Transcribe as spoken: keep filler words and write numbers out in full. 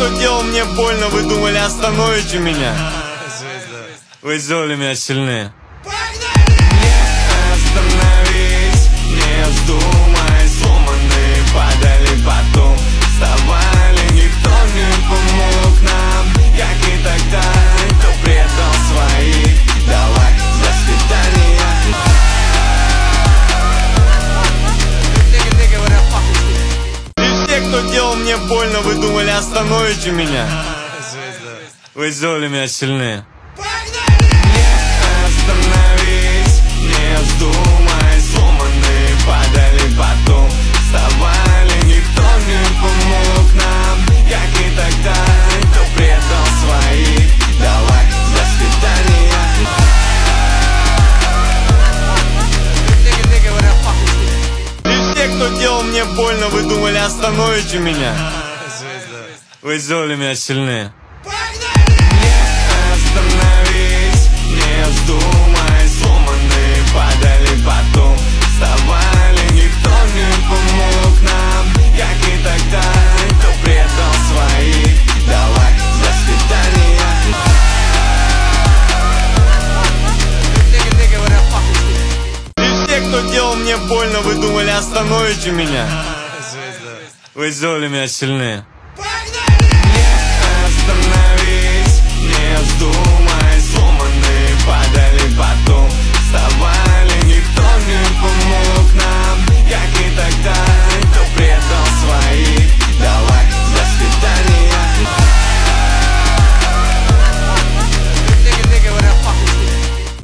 кто делал мне больно, вы думали, остановите меня? Вы сделали меня сильнее. Остановись, не вздумай, сломанные падали потом, вставали, никто не помог нам, как и тогда, кто предал своих, давай, до свидания. И все, кто делал мне больно, вы думали, остановите меня? Вы сделали меня сильнее. Остановись, не вздумай, сломанные падали потом, вставали, никто не помог нам, как и тогда, кто предал своих, давай, до свидания. И все, кто делал мне больно, вы думали, остановите меня? Вы сделали меня сильнее. Остановись, не вздумай, сломанные падали потом, вставали, никто не помог нам, как и тогда, кто предал своих, давай, до свидания. И все, кто делал мне больно, вы думали, остановите меня? Вы сделали меня сильнее. Остановись, не вздумай.